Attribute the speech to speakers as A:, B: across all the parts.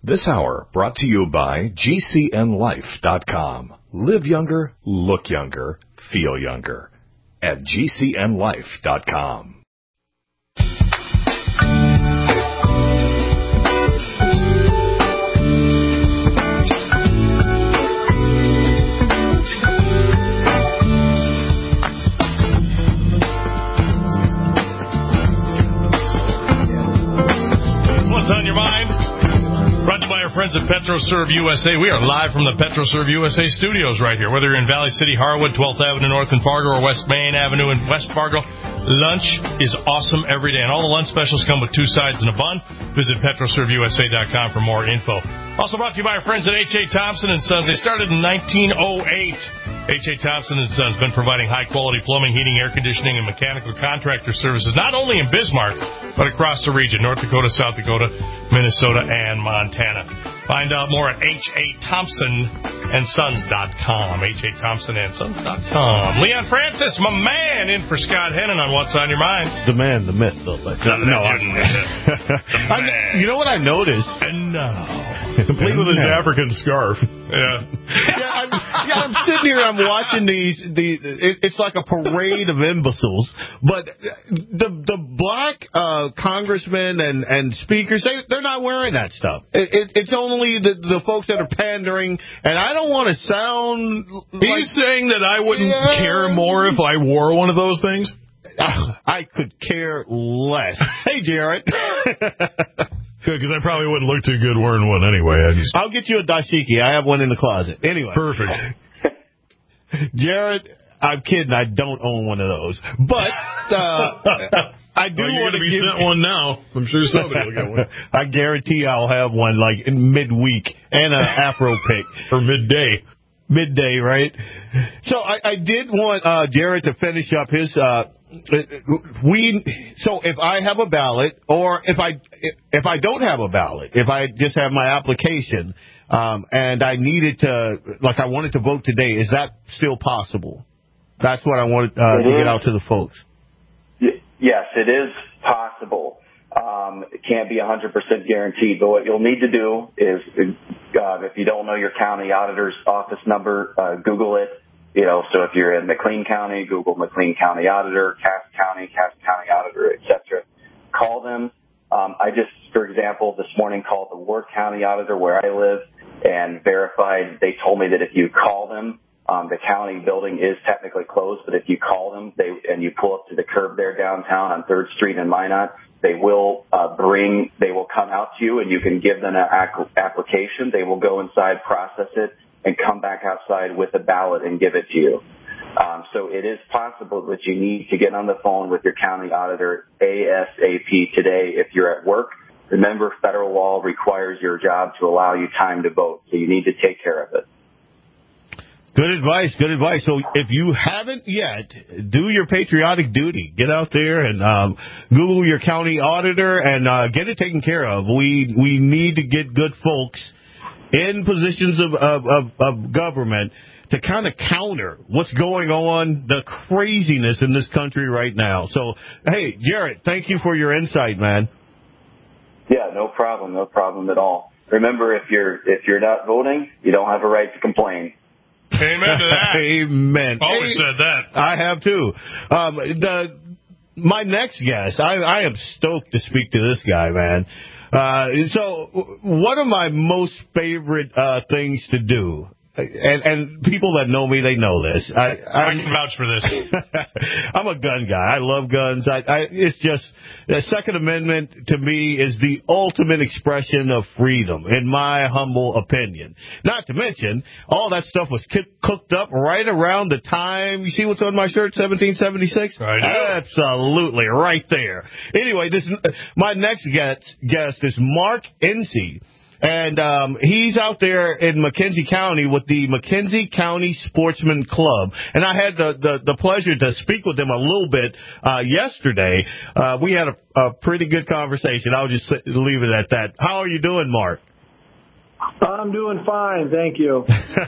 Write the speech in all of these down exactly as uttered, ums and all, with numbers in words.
A: This hour brought to you by G C N life dot com. Live younger, look younger, feel younger at G C N life dot com.
B: What's on your mind? Brought to you by our friends at PetroServe U S A. We are live from the PetroServe U S A studios right here. Whether you're in Valley City, Harwood, twelfth Avenue North in Fargo, or West Main Avenue in West Fargo, lunch is awesome every day. And all the lunch specials come with two sides and a bun. Visit Petro Serve U S A dot com for more info. Also brought to you by our friends at H A. Thompson and Sons. They started in nineteen oh eight. H A. Thompson and Sons been providing high-quality plumbing, heating, air conditioning, and mechanical contractor services not only in Bismarck, but across the region, North Dakota, South Dakota, Minnesota, and Montana. Find out more at H A Thompson and Sons dot com. H A Thompson and Sons dot com. Leon Francis, my man, in for Scott Hennon on What's on Your Mind.
C: The man, the myth, the legend.
B: No, no I,
C: I, you know what I noticed?
B: And now,
D: complete with his African scarf.
B: Yeah.
C: yeah, I'm, yeah, I'm sitting here, I'm watching these, the, it, it's like a parade of imbeciles, but the the black uh, congressmen and, and speakers, they, they're not wearing that stuff. It, it, it's only the, the folks that are pandering, and I don't want to sound
D: Are
C: like,
D: you saying that I wouldn't
C: yeah.
D: care more if I wore one of those things?
C: I could care less. Hey, Jarrett.
D: Good, because I probably wouldn't look too good wearing one anyway. I just...
C: I'll get you a dashiki. I have one in the closet. Anyway.
D: Perfect.
C: Jared, I'm kidding. I don't own one of those. But uh, I do
D: well,
C: want
D: you're
C: to
D: be
C: give...
D: sent one now. I'm sure somebody will get one.
C: I guarantee I'll have one like in midweek and an afro pick.
D: Or midday.
C: Midday, right? So I, I did want uh, Jared to finish up his... Uh, we so if I have a ballot, or if I if I don't have a ballot, if I just have my application, um, and I needed to, like I wanted to vote today, is that still possible? That's what I wanted uh, to
E: is.
C: get out to the folks.
E: Y- yes, it is possible. Um, it can't be one hundred percent guaranteed, but what you'll need to do is, uh, if you don't know your county auditor's office number, uh, Google it. You know, so if you're in McLean County, Google McLean County Auditor, Cass County, Cass County Auditor, et cetera. Call them. Um, I just, for example, this morning called the Ward County Auditor where I live and verified. They told me that if you call them, um, the county building is technically closed, but if you call them they and you pull up to the curb there downtown on third Street in Minot, they will uh, bring, they will come out to you and you can give them an ac- application. They will go inside, process it, and come back outside with a ballot and give it to you. Um, so it is possible that you need to get on the phone with your county auditor ASAP today if you're at work. Remember, federal law requires your job to allow you time to vote, so you need to take care of it.
C: Good advice, good advice. So if you haven't yet, do your patriotic duty. Get out there and um, Google your county auditor and uh, get it taken care of. We we need to get good folks in positions of, of, of, of government to kind of counter what's going on, the craziness in this country right now. So, hey, Jarrett, thank you for your insight, man.
E: Yeah, no problem, no problem at all. Remember, if you're if you're not voting, you don't have a right to complain.
B: Amen to that.
C: Amen.
B: Always
C: hey,
B: said that.
C: I have too. Um, the my next guest, I, I am stoked to speak to this guy, man. Uh, so one of my most favorite, uh, things to do, and, and people that know me, they know this. I,
B: I can vouch for this.
C: I'm a gun guy. I love guns. I, I, it's just, the Second Amendment to me is the ultimate expression of freedom, in my humble opinion. Not to mention, all that stuff was ki- cooked up right around the time, you see what's on my shirt, seventeen seventy-six?
B: I do.
C: Absolutely, right there. Anyway, this my next guest, guest is Mark Ency. And um, he's out there in McKenzie County with the McKenzie County Sportsman Club. And I had the, the, the pleasure to speak with him a little bit uh, yesterday. Uh, we had a, a pretty good conversation. I'll just leave it at that. How are you doing, Mark?
F: I'm doing fine, thank you.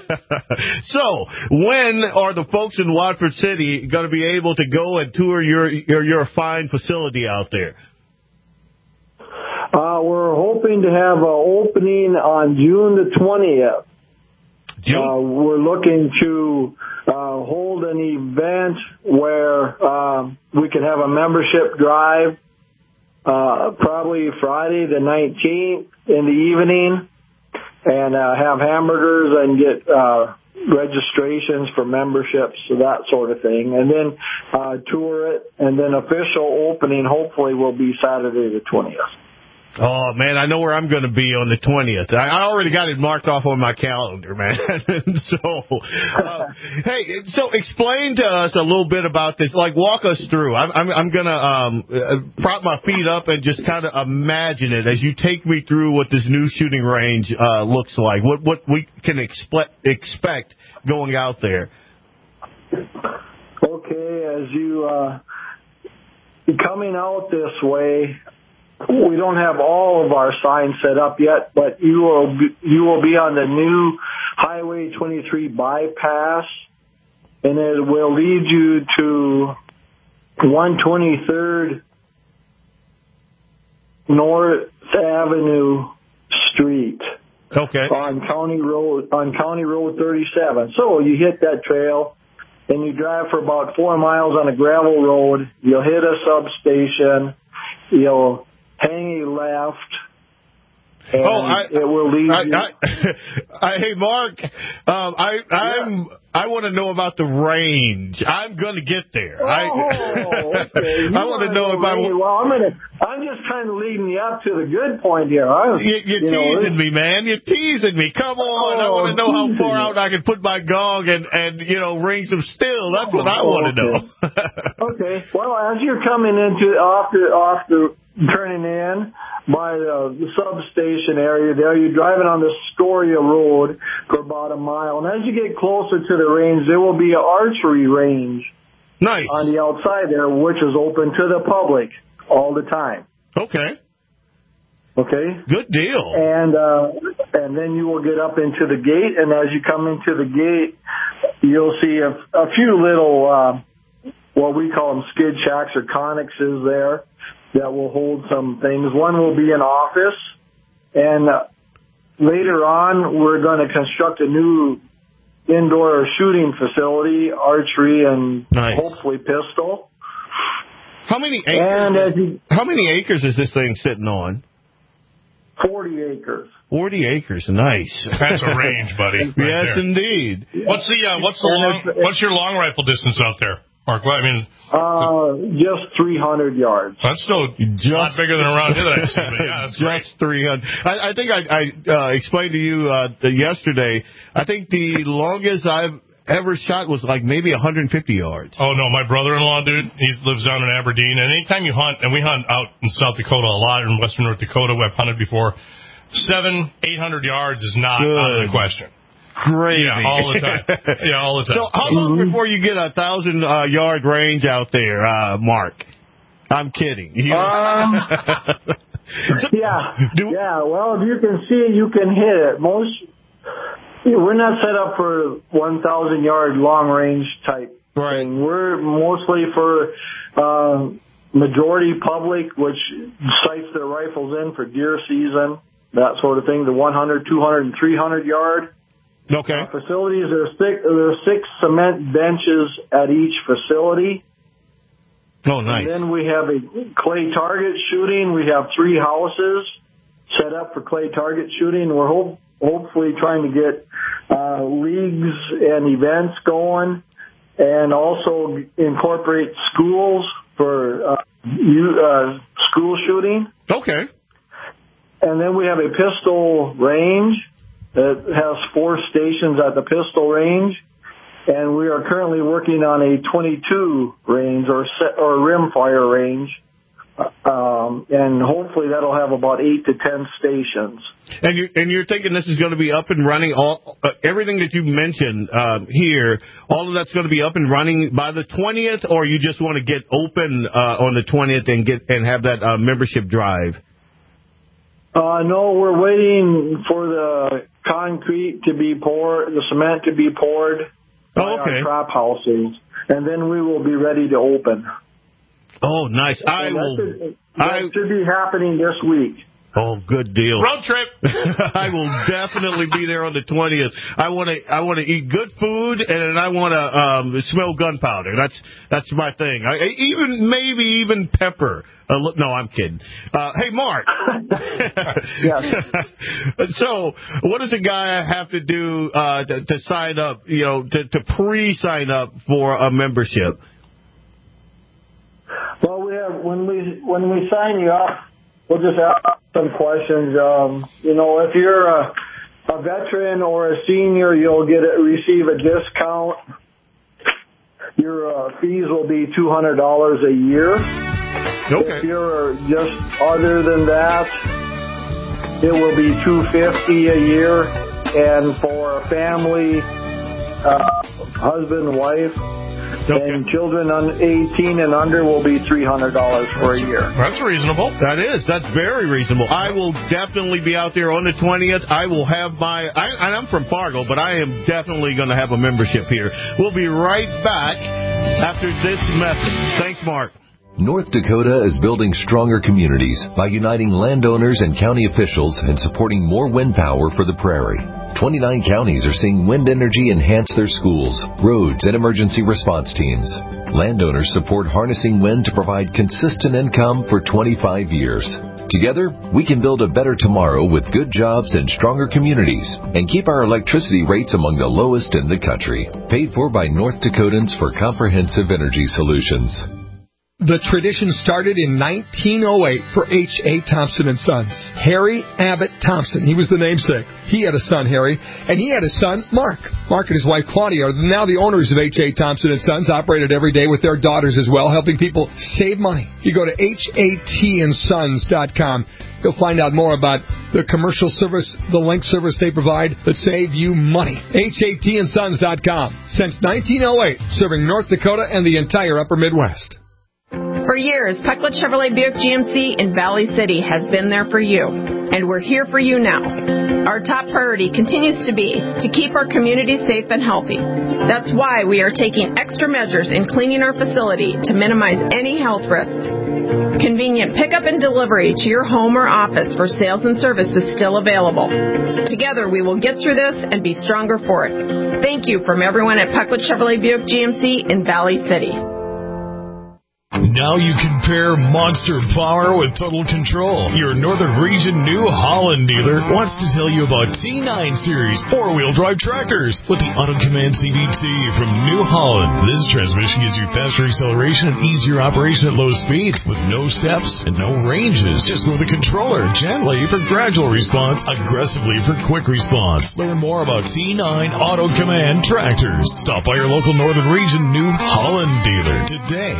C: So, when are the folks in Watford City going to be able to go and tour your your, your fine facility out there?
F: Uh, we're hoping to have an opening on June the twentieth.
C: June?
F: Uh, we're looking to uh, hold an event where uh, we can have a membership drive, uh, probably Friday the nineteenth in the evening, and uh, have hamburgers and get uh, registrations for memberships, so that sort of thing, and then uh, tour it, and then official opening hopefully will be Saturday the twentieth.
C: Oh, man, I know where I'm going to be on the twentieth. I, I already got it marked off on my calendar, man. so, uh, hey, so explain to us a little bit about this. Like, walk us through. I'm, I'm, I'm going to um, uh, prop my feet up and just kind of imagine it as you take me through what this new shooting range uh, looks like, what what we can expect, expect going out there.
F: Okay, as you uh, coming out this way, we don't have all of our signs set up yet, but you will be, you will be on the new Highway twenty-three bypass, and it will lead you to one twenty-third North Avenue Street.
C: Okay.
F: On County Road on County Road thirty-seven. So you hit that trail, and you drive for about four miles on a gravel road. You'll hit a substation. You'll hang a left, and
C: oh, I,
F: it will lead
C: I,
F: you.
C: I, I, hey, Mark, um, I I'm yeah. I want to know about the range. I'm going to get there.
F: Oh,
C: I,
F: okay.
C: I want to know if I.
F: Well, I'm gonna. I'm just kind of leading you up to the good point here. I was,
C: you, you're
F: you
C: teasing
F: know,
C: me, man. You're teasing me. Come on. Oh, I want to know how far out I can put my gong and and you know ring some steel. That's what I want to
F: okay.
C: know.
F: Okay. Well, as you're coming into off the off the turning in by the, the substation area there, you're driving on the Storia Road for about a mile. And as you get closer to the range, there will be an archery range
C: nice.
F: on the outside there, which is open to the public all the time.
C: Okay.
F: Okay?
C: Good deal.
F: And uh, and then you will get up into the gate, and as you come into the gate, you'll see a, a few little, uh, what we call them skid shacks or connexes there, that will hold some things. One will be an office, and uh, later on we're going to construct a new indoor shooting facility, archery, and
C: nice.
F: hopefully pistol.
C: How many acres?
F: And as you,
C: how many acres is this thing sitting on?
F: Forty acres.
C: Forty acres, nice.
B: That's a range, buddy. Right
C: yes,
B: there.
C: indeed.
B: What's the uh, what's the long, what's your long rifle distance out there, Mark? Well, I mean,
F: uh, just three hundred yards.
B: That's still
C: just,
B: a lot bigger than around here that I've seen. But yeah, that's
C: just three hundred. I, I think I, I uh, explained to you uh, the, yesterday. I think the longest I've ever shot was like maybe one hundred fifty yards.
B: Oh no, my brother-in-law, dude, he lives down in Aberdeen, and anytime you hunt, and we hunt out in South Dakota a lot, in western North Dakota, we've hunted before. Seven, eight hundred yards is not
C: Good.
B: out of the question.
C: Crazy.
B: Yeah, all the time. Yeah, all the time.
C: So how long mm-hmm. before you get a thousand uh, yard range out there, uh, Mark? I'm kidding. You
F: um, yeah,
C: do,
F: yeah. Well, if you can see it, you can hit it. Most we're not set up for one thousand yard long range type
C: right.
F: thing. We're mostly for uh, majority public, which sights their rifles in for deer season, that sort of thing. The one hundred, two hundred, and three hundred yard.
C: Okay.
F: Uh, facilities, there are, six, there are six cement benches at each facility.
C: Oh, nice.
F: And then we have a clay target shooting. We have three houses set up for clay target shooting. We're hope, hopefully trying to get uh, leagues and events going, and also incorporate schools for uh, you, uh, school shooting.
C: Okay.
F: And then we have a pistol range that has four stations at the pistol range, and we are currently working on a twenty-two range or set, or rimfire range, um, and hopefully that'll have about eight to ten stations.
C: And you're and you're thinking this is going to be up and running all uh, everything that you mentioned um, here, all of that's going to be up and running by the twentieth, or you just want to get open uh, on the twentieth and get and have that uh, membership drive?
F: Uh, no, we're waiting for the concrete to be poured, the cement to be poured by
C: oh, okay.
F: our trap houses, and then we will be ready to open.
C: Oh, nice. I
F: and
C: will.
F: That, should, that
C: I,
F: should be happening this week.
C: Oh, good deal.
B: Road trip.
C: I will definitely be there on the twentieth. I want to I want to eat good food, and I want to um, smell gunpowder. That's that's my thing. I, even maybe even pepper. Uh, look, no, I'm kidding. Uh, hey, Mark.
F: Yes.
C: So, what does a guy have to do uh, to, to sign up? You know, to, to pre-sign up for a membership?
F: Well, we have when we when we sign you up, we'll just ask some questions. Um, you know, if you're a, a veteran or a senior, you'll get a, receive a discount. Your uh, fees will be two hundred dollars a year.
C: Okay.
F: If you're just other than that, it will be two hundred fifty dollars a year. And for a family, uh, husband, wife,
C: Okay.
F: and children on eighteen and under will be three hundred dollars for a year.
B: That's reasonable.
C: That is. That's very reasonable. I will definitely be out there on the twentieth. I will have my... I, I'm from Fargo, but I am definitely going to have a membership here. We'll be right back after this message. Thanks, Mark.
G: North Dakota is building stronger communities by uniting landowners and county officials and supporting more wind power for the prairie. twenty-nine counties are seeing wind energy enhance their schools, roads, and emergency response teams. Landowners support harnessing wind to provide consistent income for twenty-five years. Together, we can build a better tomorrow with good jobs and stronger communities and keep our electricity rates among the lowest in the country. Paid for by North Dakotans for Comprehensive Energy Solutions.
H: The tradition started in nineteen oh eight for H A. Thompson and Sons. Harry Abbott Thompson, he was the namesake. He had a son, Harry, and he had a son, Mark. Mark and his wife, Claudia, are now the owners of H A. Thompson and Sons, operated every day with their daughters as well, helping people save money. You go to H A T and sons dot com. You'll find out more about the commercial service, the link service they provide that save you money. H A T and sons dot com. Since nineteen oh eight, serving North Dakota and the entire upper Midwest.
I: For years, Pecklet Chevrolet Buick G M C in Valley City has been there for you, and we're here for you now. Our top priority continues to be to keep our community safe and healthy. That's why we are taking extra measures in cleaning our facility to minimize any health risks. Convenient pickup and delivery to your home or office for sales and service is still available. Together, we will get through this and be stronger for it. Thank you from everyone at Pecklet Chevrolet Buick G M C in Valley City.
J: Now you can pair monster power with total control. Your Northern Region New Holland dealer wants to tell you about T nine Series four-wheel drive tractors with the Auto Command C V T from New Holland. This transmission gives you faster acceleration and easier operation at low speeds with no steps and no ranges. Just throw the controller gently for gradual response, aggressively for quick response. Learn more about T nine Auto Command tractors. Stop by your local Northern Region New Holland dealer today.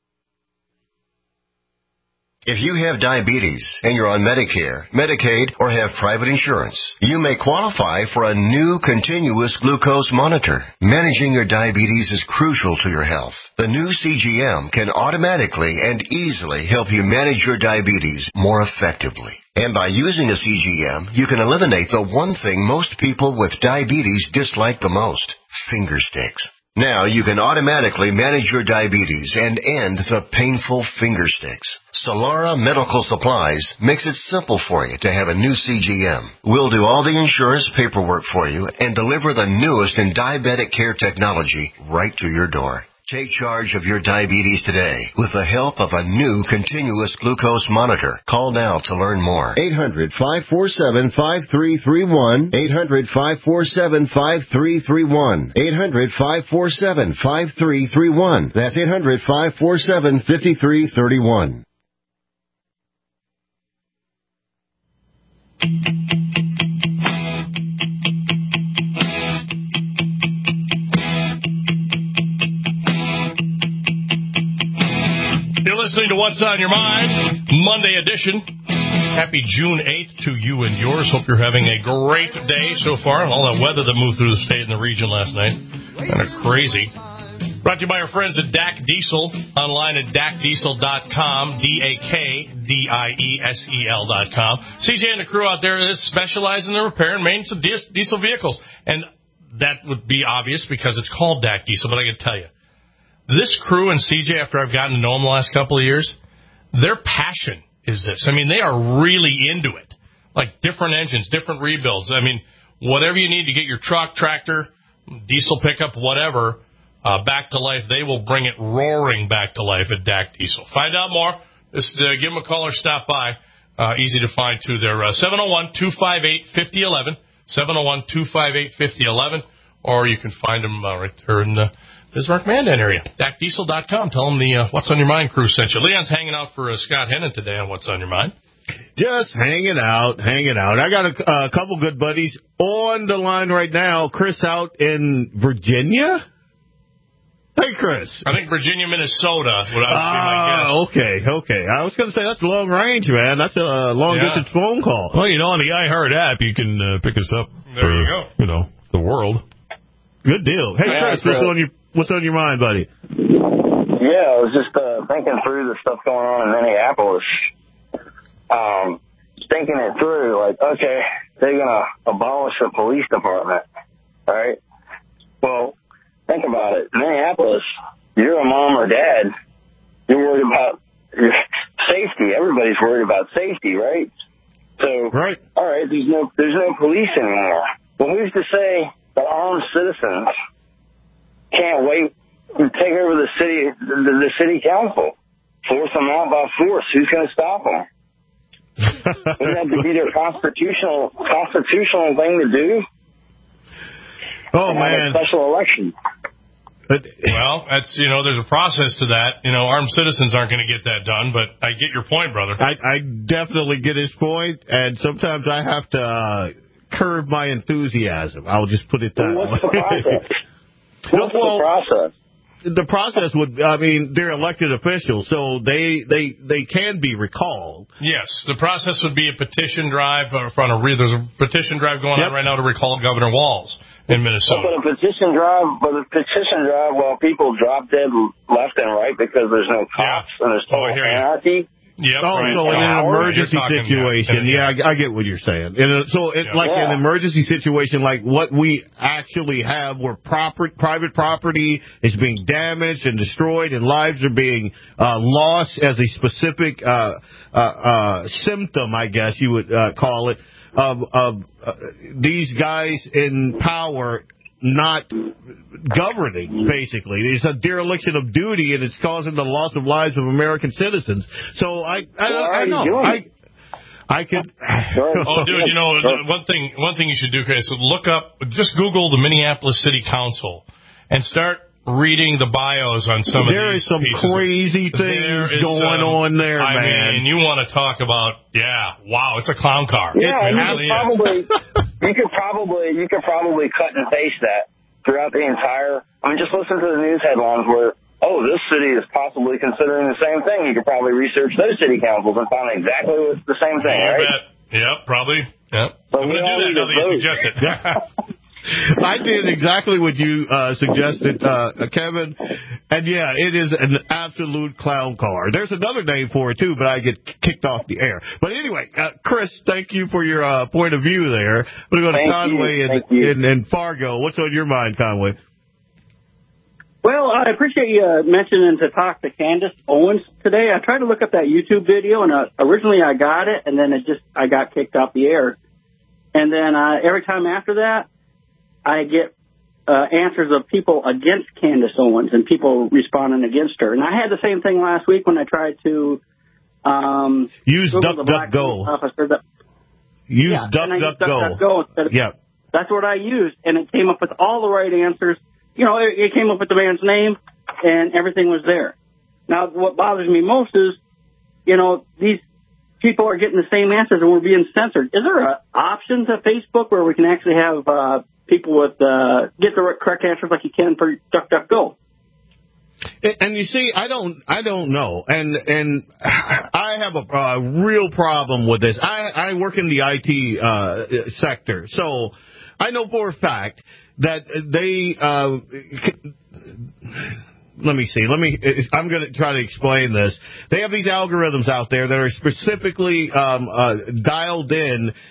K: If you have diabetes and you're on Medicare, Medicaid, or have private insurance, you may qualify for a new continuous glucose monitor. Managing your diabetes is crucial to your health. The new C G M can automatically and easily help you manage your diabetes more effectively. And by using a C G M, you can eliminate the one thing most people with diabetes dislike the most, finger sticks. Now you can automatically manage your diabetes and end the painful finger sticks. Solara Medical Supplies makes it simple for you to have a new C G M. We'll do all the insurance paperwork for you and deliver the newest in diabetic care technology right to your door. Take charge of your diabetes today with the help of a new continuous glucose monitor. Call now to learn more. eight hundred, five four seven, five three three one. eight hundred, five four seven, five three three one. eight hundred, five four seven, five three three one. That's eight hundred, five four seven, five three three one.
B: You're listening to What's on Your Mind, Monday edition. Happy June eighth to you and yours. Hope you're having a great day so far. All that weather that moved through the state and the region last night. Kind of crazy. Brought to you by our friends at D A C Diesel. Online at D A C diesel dot com. D A K D I E S E L dot com. C J and the crew out there that specialize in the repair and maintenance of diesel vehicles. And that would be obvious because it's called D A C Diesel, but I can tell you. This crew and C J, after I've gotten to know them the last couple of years, their passion is this? I mean, they are really into it. Like different engines, different rebuilds. I mean, whatever you need to get your truck, tractor, diesel pickup, whatever, uh, back to life, they will bring it roaring back to life at D A C Diesel. Find out more. Just uh, give them a call or stop by. Uh, easy to find, too. They're uh, seven oh one, two five eight, five oh one one, seven oh one, two five eight, five oh one one, or you can find them uh, right there in the Bismarck-Mandan area. D A C diesel dot com. Tell them the uh, What's on Your Mind crew sent you. Leon's hanging out for uh, Scott Hennon today on What's on Your Mind.
C: Just hanging out, hanging out. I got a, a couple good buddies on the line right now. Chris out in Virginia. Hey, Chris.
B: I think Virginia, Minnesota would uh, be my guess.
C: Ah, okay, okay. I was going to say that's long range, man. That's a long
B: Yeah.
C: distance phone call.
D: Well, you know, on the iHeart app, you can uh, pick us up.
B: There
D: for,
B: you go.
D: You know, the world.
C: Good deal. Hey,
L: Yeah,
C: Chris,
L: Chris.
C: what's on your what's on your mind, buddy?
L: Yeah, I was just uh, thinking through the stuff going on in Minneapolis. Um, thinking it through, like, okay, they're going to abolish the police department, right? Well, think about it. Minneapolis, you're a mom or dad. You're worried about your safety. Everybody's worried about safety, right? So,
C: right.
L: all right, there's no there's no police anymore. But who's to say that armed citizens can't wait to take over the city the, the city council, force them out by force? Who's going to stop them? Wouldn't that be their constitutional constitutional thing to do?
C: Oh,
L: Have
C: man.
L: a special election.
B: Well, that's, you know, there's a process to that. You know, armed citizens aren't going to get that done, but I get your point, brother.
C: I, I definitely get his point, and sometimes I have to uh, curb my enthusiasm. I'll just put it that
L: Well, what's
C: way.
L: the process? What's
C: Well,
L: the process?
C: The process would, I mean, they're elected officials, so they they they can be recalled.
B: Yes, the process would be a petition drive uh, from a re- there's a petition drive going
C: Yep.
B: on right now to recall Governor Walz in Minnesota.
L: But a petition drive, but a petition drive, well, people drop dead left and right because there's no cops and there's total
B: Oh, I hear you.
L: anarchy.
B: Yep.
C: Oh,
B: right.
C: so in an
B: You're
C: emergency
B: talking,
C: situation,
B: yeah.
C: yeah, I, I get what you're saying. In a, so, it,
B: Yeah.
C: like
L: Yeah.
C: an emergency situation, like what we actually have, where proper, private property is being damaged and destroyed, and lives are being uh, lost as a specific uh, uh, uh, symptom, I guess you would uh, call it, of, of uh, these guys in power not governing, basically. It's a dereliction of duty, and it's causing the loss of lives of American citizens. So I, I,
L: Well,
C: I, I know.
L: doing
C: I,
L: it?
C: I could.
B: Oh, dude, you know, one thing one thing you should do, Chris, is look up, just Google the Minneapolis City Council and start reading the bios on some of
C: There
B: these
C: is some
B: pieces.
C: crazy
B: There
C: things
B: is
C: going
B: some-
C: on there,
B: I
C: man.
B: mean, you want to talk about, yeah, wow, it's a clown car.
L: Yeah,
B: it
L: you
B: really
L: could
B: is.
L: probably you could probably you could probably cut and paste that throughout the entire. I mean, just listen to the news headlines where, oh, this city is possibly considering the same thing. You could probably research those city councils and find exactly what's the same thing,
B: You
L: right?
B: bet. Yep, probably. Yep.
L: But
B: I'm
L: we
B: going to
L: all
B: do that
L: need
B: now
L: to
B: that you
L: vote.
B: suggest it.
C: I did exactly what you uh, suggested, uh, Kevin. And yeah, it is an absolute clown car. There's another name for it, too, but I get kicked off the air. But anyway, uh, Chris, thank you for your uh, point of view there. I'm going to go to
L: Thank
C: Conway
L: you.
C: in,
L: Thank you.
C: in, in Fargo. What's on your mind, Conway?
M: Well, I appreciate you uh, mentioning to talk to Candace Owens today. I tried to look up that YouTube video, and uh, originally I got it, and then it just I got kicked off the air. And then uh, every time after that, I get uh, answers of people against Candace Owens and people responding against her. And I had the same thing last week when I tried to um,
C: use
M: Google the black
C: DuckDuckGo.
M: officer. That,
C: Use
M: yeah, and I used
C: DuckDuckGo.
M: DuckDuckGo instead of-
C: Yeah.
M: That's what I used, and it came up with all the right answers. You know, it, it came up with the man's name, and everything was there. Now, what bothers me most is, you know, these people are getting the same answers, and we're being censored. Is there a option to Facebook where we can actually have uh, people with uh, get the correct answers like you can for DuckDuckGo?
C: And you see, I don't, I don't know, and and I have a, a real problem with this. I, I work in the I T uh, sector, so I know for a fact that they. Uh, let me see. Let me. I'm going to try to explain this. They have these algorithms out there that are specifically um, uh, dialed in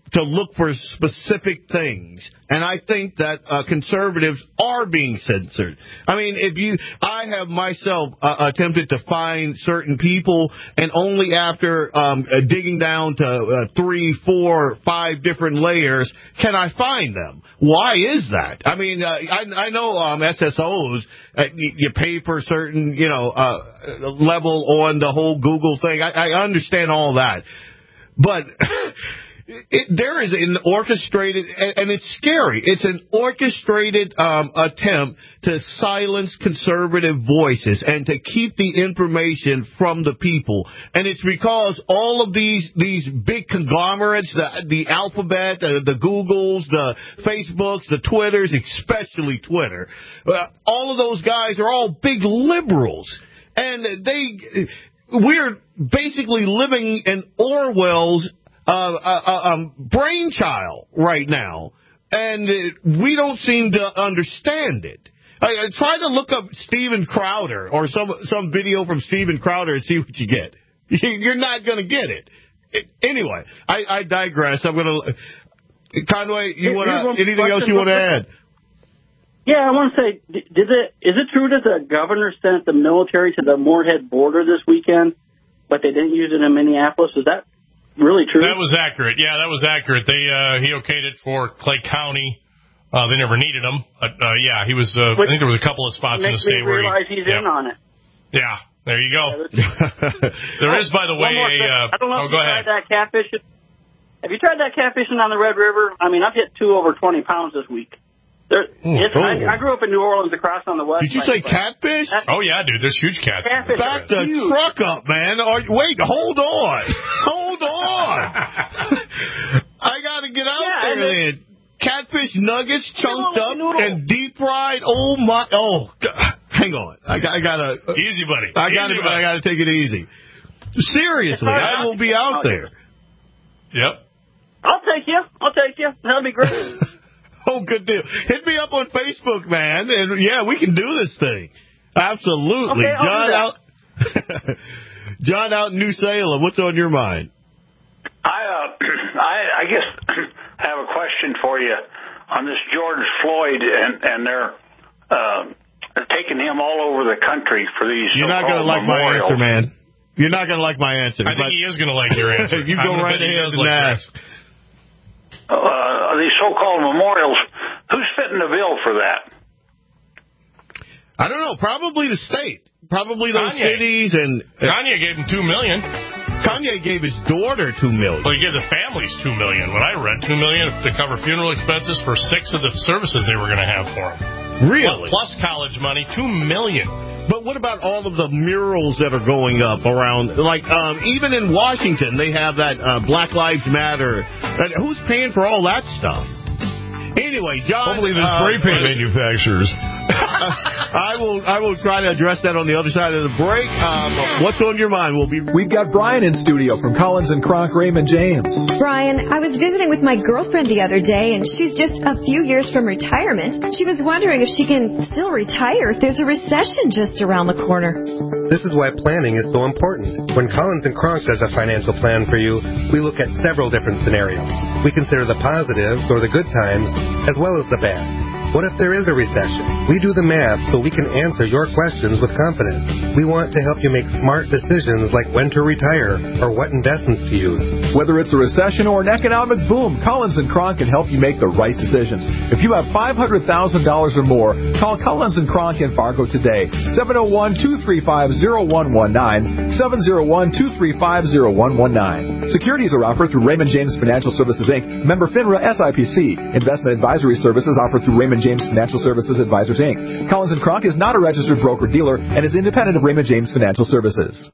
C: to look for specific things. And I think that uh, conservatives are being censored. I mean, if you, I have myself uh, attempted to find certain people, and only after um, uh, digging down to uh, three, four, five different layers can I find them. Why is that? I mean, uh, I, I know um, S S Os, uh, you, you pay for a certain, you know, uh, level on the whole Google thing. I, I understand all that. But it, there is an orchestrated, and it's scary, it's an orchestrated um, attempt to silence conservative voices and to keep the information from the people. And it's because all of these these big conglomerates, the, the Alphabet, the, the Googles, the Facebooks, the Twitters, especially Twitter, uh, all of those guys are all big liberals. And they, we're basically living in Orwell's Uh, uh, um, brainchild right now, and uh, we don't seem to understand it. I, I try to look up Steven Crowder or some some video from Steven Crowder and see what you get. You're not going to get it. it. Anyway, I, I digress. I'm going to Conway. You want anything else you want to add?
M: Yeah, I want to say, did it is it true that the governor sent the military to the Moorhead border this weekend, but they didn't use it in Minneapolis? Is that really true?
B: That was accurate. Yeah, that was accurate. They uh, he okayed it for Clay County. Uh, they never needed him, but uh, yeah, he was. Uh, I think there was a couple of spots in the state where he.
M: Realize he's
B: yeah.
M: in on it.
B: Yeah, there you go. Yeah, there is, by the way, a. Uh,
M: I don't know
B: oh,
M: if you
B: go
M: tried
B: ahead.
M: that catfishing. Have you tried that catfishing on the Red River? I mean, I've hit two over twenty pounds this week. There, it's,
C: oh.
M: I, I grew up in New Orleans, across on the west.
C: Did you say catfish?
B: Oh yeah, dude. There's huge cats.
M: Catfish
C: Back the huge. truck up, man. Or, wait, hold on, hold on. I got to get out
M: yeah,
C: there.
M: Then,
C: then. Catfish nuggets chunked
M: noodle,
C: up
M: noodle.
C: and deep fried. Oh my! Oh, hang on. I got. I gotta.
B: Easy, buddy.
C: I got to. I got to take it easy. Seriously, I will be out there.
B: Yep.
M: I'll take you. I'll take you. That'll be great.
C: Oh, good deal. Hit me up on Facebook, man, and yeah, we can do this thing. Absolutely.
M: Okay, I'll
C: John
M: do
C: out John out in New Salem, what's on your mind?
N: I uh I I guess I have a question for you on this George Floyd, and and they're uh, taking him all over the country for these
C: You're not going to like
N: memorials.
C: my answer, man. You're not going to like my answer.
B: I think he is going to like your answer.
C: You go right ahead and
B: like
C: ask.
N: Uh, these so-called memorials, who's fitting the bill for that?
C: I don't know. Probably the state. Probably those
B: Kanye.
C: cities. And uh,
B: Kanye gave him two million.
C: Kanye gave his daughter two million.
B: Well, he gave the families two million. When I read two million to cover funeral expenses for six of the services they were going to have for him.
C: Really?
B: Plus college money, two million.
C: But what about all of the murals that are going up around? Like, um, even in Washington, they have that uh, Black Lives Matter. And who's paying for all that stuff? Anyway, John.
D: Hopefully the
C: uh,
D: spray paint manufacturers.
C: I will I will try to address that on the other side of the break. Um, what's on your mind? We'll be.
H: We've got Brian in studio from Collins and Kronk Raymond James.
O: Brian, I was visiting with my girlfriend the other day, and she's just a few years from retirement. She was wondering if she can still retire if there's a recession just around the corner.
P: This is why planning is so important. When Collins and Kronk does a financial plan for you, we look at several different scenarios. We consider the positives or the good times as well as the bad. What if there is a recession? We do the math so we can answer your questions with confidence. We want to help you make smart decisions like when to retire or what investments to use.
Q: Whether it's a recession or an economic boom, Collins and Kronk can help you make the right decisions. If you have five hundred thousand dollars or more, call Collins and Kronk in Fargo today. seven oh one, two three five, oh one one nine, seven oh one, two three five, oh one one nine. Securities are offered through Raymond James Financial Services, Incorporated. Member FINRA S I P C. Investment advisory services offered through Raymond James Financial Services Advisors, Incorporated. Collins and Kronk is not a registered broker-dealer and is independent of Raymond James Financial Services.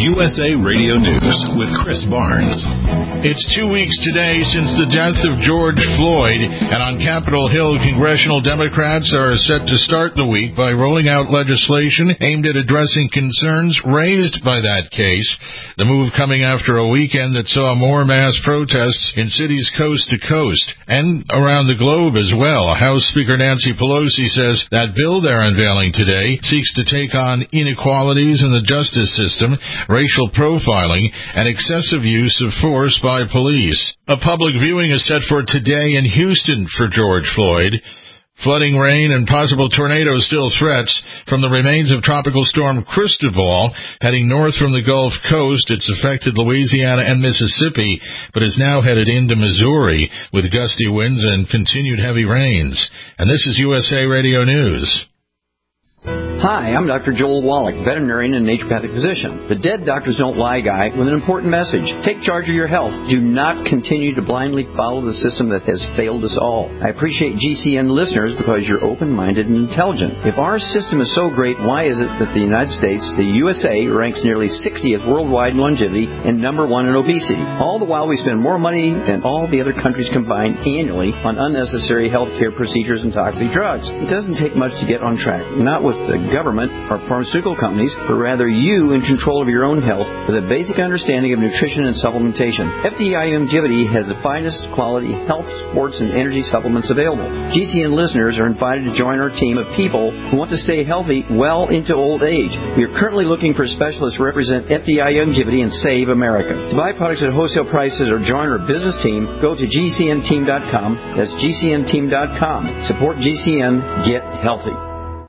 J: U S A Radio News with Chris Barnes.
B: It's two weeks today since the death of George Floyd, and on Capitol Hill, congressional Democrats are set to start the week by rolling out legislation aimed at addressing concerns raised by that case. The move coming after a weekend that saw more mass protests in cities coast to coast and around the globe as well. House Speaker Nancy Pelosi says that bill they're unveiling today seeks to take on inequalities in the justice system, racial profiling, and excessive use of force by police. A public viewing is set for today in Houston for George Floyd. Flooding, rain, and possible tornadoes still threats from the remains of Tropical Storm Cristobal. Heading north from the Gulf Coast, it's affected Louisiana and Mississippi, but is now headed into Missouri with gusty winds and continued heavy rains. And this is U S A Radio News.
R: Hi, I'm Doctor Joel Wallach, veterinarian and naturopathic physician. The Dead Doctors Don't Lie guy with an important message. Take charge of your health. Do not continue to blindly follow the system that has failed us all. I appreciate G C N listeners because you're open-minded and intelligent. If our system is so great, why is it that the United States, the U S A, ranks nearly sixtieth worldwide in longevity and number one in obesity? All the while we spend more money than all the other countries combined annually on unnecessary health care procedures and toxic drugs. It doesn't take much to get on track. Not with the government or pharmaceutical companies, but rather you in control of your own health with a basic understanding of nutrition and supplementation. F D I Longevity has the finest quality health, sports, and energy supplements available. G C N listeners are invited to join our team of people who want to stay healthy well into old age. We are currently looking for specialists to represent F D I Longevity and Save America. To buy products at wholesale prices or join our business team, go to G C N team dot com. That's G C N team dot com. Support G C N. Get healthy.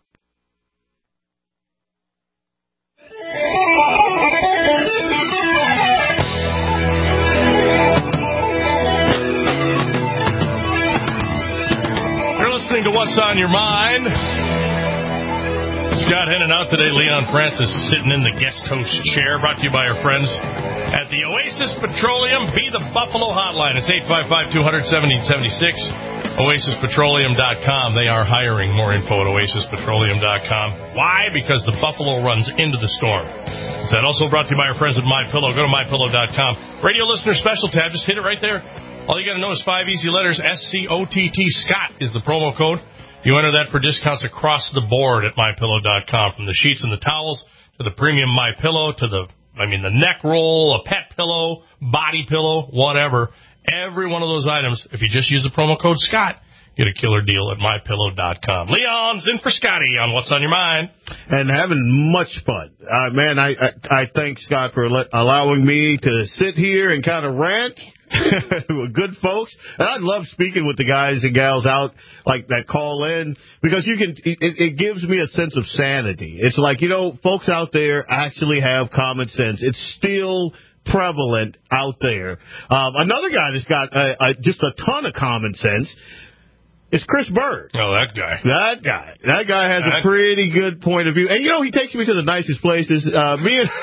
B: To What's on Your Mind. Scott Hennon out today. Leon Francis sitting in the guest host chair. Brought to you by our friends at the Oasis Petroleum. Be the Buffalo Hotline. It's eight five five, two hundred, seventeen seventy-six. oasis petroleum dot com. They are hiring. More info at oasis petroleum dot com. Why? Because the Buffalo runs into the storm. Is that also brought to you by our friends at MyPillow? Go to my pillow dot com. Radio listener special tab. Just hit it right there. All you got to know is five easy letters. S C O T T, Scott, is the promo code. You enter that for discounts across the board at my pillow dot com. From the sheets and the towels to the premium MyPillow to the, I mean, the neck roll, a pet pillow, body pillow, whatever. Every one of those items, if you just use the promo code Scott, get a killer deal at my pillow dot com. Leon's in for Scotty on What's on Your Mind.
C: And having much fun. Uh, man, I, I, I thank Scott for let, allowing me to sit here and kind of rant. Good folks, and I love speaking with the guys and gals out like that call in because you can. It, it gives me a sense of sanity. It's like, you know, folks out there actually have common sense. It's still prevalent out there. Um, another guy that's got uh, uh, just a ton of common sense is Chris Berg.
B: Oh, that guy.
C: That guy. That guy has that a pretty good point of view. And, you know, he takes me to the nicest places. Uh, me and...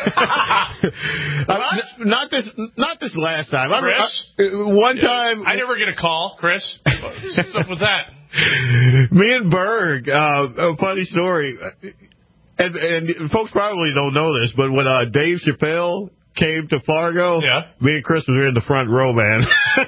C: uh, not this not this last time.
B: Chris?
C: I, I, one time...
B: I never get a call, Chris. What's up with that?
C: Me and Berg, uh, a funny story. And, and folks probably don't know this, but when uh, Dave Chappelle came to Fargo,
B: yeah.
C: me and Chris were in the front row, man.